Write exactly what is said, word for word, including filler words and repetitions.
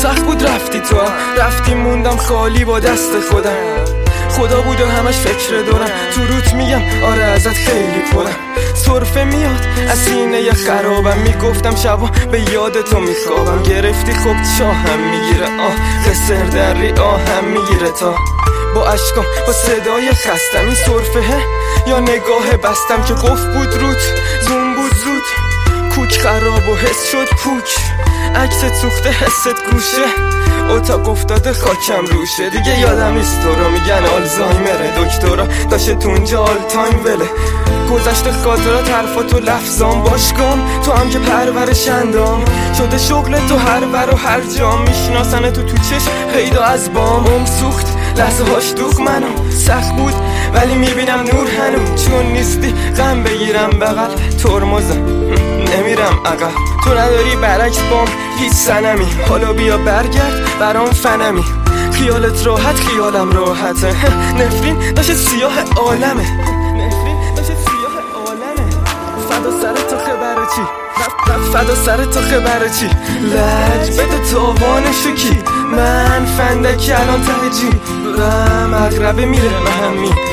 سخت بود رفتی تو، رفتی موندم خالی با دست خودم. خدا بود و همش فکر دارم، تو روت میگم آره ازت خیلی پرم. سرفه میاد از سینه خرابم، میگفتم شبا به یاد تو میخوابم. گرفتی خوب چاهم میگیره آه، قصر دری آهم میگیره تا با عشقم با صدای خستم. این سرفه یا نگاه بستم که قفل بود روت، زوم بود زود کوک خراب و حس شد پوک. عکست سوخته حست گوشه، اتاق افتاده خاکم روشه. دیگه یادم نیست تو رو، میگن آلزایمره دکترا داشته تو اونجا آل تایم وله. گذشته خاطرات حرفات و لفظام باشگام، تو هم که پرورشندام شده شغل تو هر بر و هر جام. میشناسن تو تو چشم پیدا از بام، ام سوخت لحظه هاش دوخ منو. سخت بود ولی میبینم نور هنوز، چون نیستی غم بگیرم بغل ترمزم نمیرم عقب. تو نداری برعکس بام هیچ سنمی، حالا بیا برگرد برام فنمی. خیالت راحت خیالم راحته، نفرین داشت سیاه عالمه، نفرین داشت سیاه عالمه. فدا سر تو خبره چی، فدا سر تو خبره چی. لج بده تاوانشو کی، من فندکی الان ته جی. رم اغربه میره به همی،